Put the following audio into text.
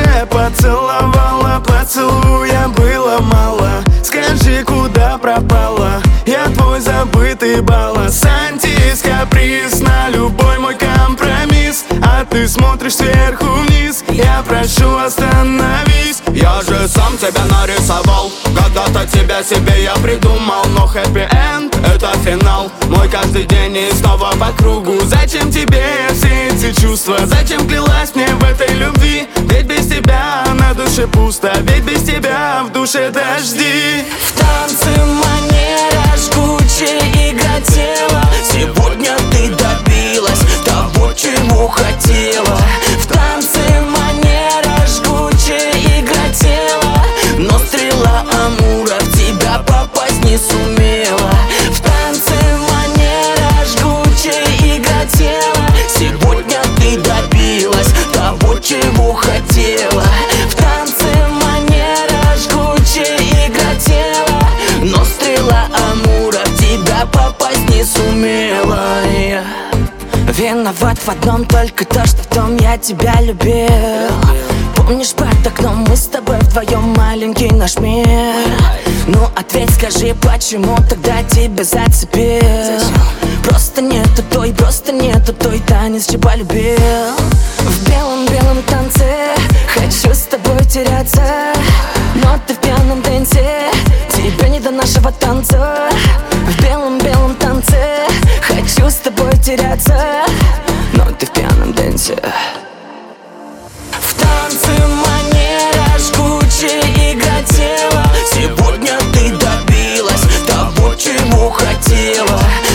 поцеловала, поцелуя было мало. Скажи, куда пропала? Я твой забытый баллас. Антис-каприз на любой мой компромисс, а ты смотришь сверху вниз. Я прошу, остановись. Я же сам тебя нарисовал, когда-то тебя себе я придумал. Но хэппи-энд — это финал, мой каждый день и снова по кругу. Зачем тебе все эти чувства? Зачем клялась мне в этой любви? Ведь без тебя на душе пусто, ведь без тебя в душе дожди. В танце манера жгучая, игра тела. Сегодня ты добилась того, чего хотела. В танце манера жгучая, игра тела. Но стрела Амура в тебя попасть не сумела. В танце манера жгучая, игра тела. Сегодня ты добилась того, чего хотела. В танце манера жгучая, игра тела. Но стрела Амура в тебя попасть не сумела. Виноват в одном только то, что в том я тебя любил. Помнишь, под окном мы с тобой вдвоем, маленький наш мир? Ну ответь, скажи, почему тогда тебя зацепил? Просто нету той танец, что полюбил. В белом-белом танце хочу с тобой теряться, но ты в пьяном дэнсе, тебе не до нашего танца. В белом-белом танце хочу с тобой теряться, но ты в пьяном дэнсе. В танце манера жгучая, игра тела. Сегодня ты добилась того, чего хотела.